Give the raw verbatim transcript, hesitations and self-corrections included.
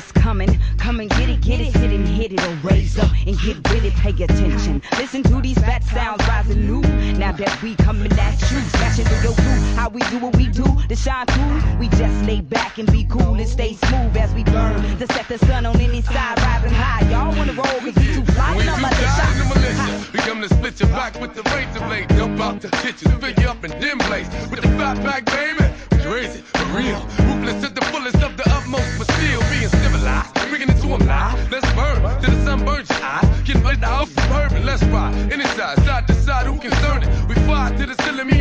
what's coming. Come and get it, get it, sit and hit it, or raise up and get with it. Pay attention. Listen to these fat sounds rising new. Now that we coming at you, smashing through your crew. How we do what we do to shine through. We just lay back and be cool and stay smooth as we burn to set the sun on any side, rising high. Y'all wanna roll 'cause we too fly. We No too militia. fly in the militia. We come to split your back with the razor blade. Dump out the kitchen, fill you up in dim place with the fat pack, baby. Crazy, for real. Ruthless at the fullest of the utmost, but still being civilized. Bringing it to a lie. Let's burn till the sun burns your eye. Getting right out of the urban. Let's ride any side, side to side. Who concerned it? We fire to the ceiling. Me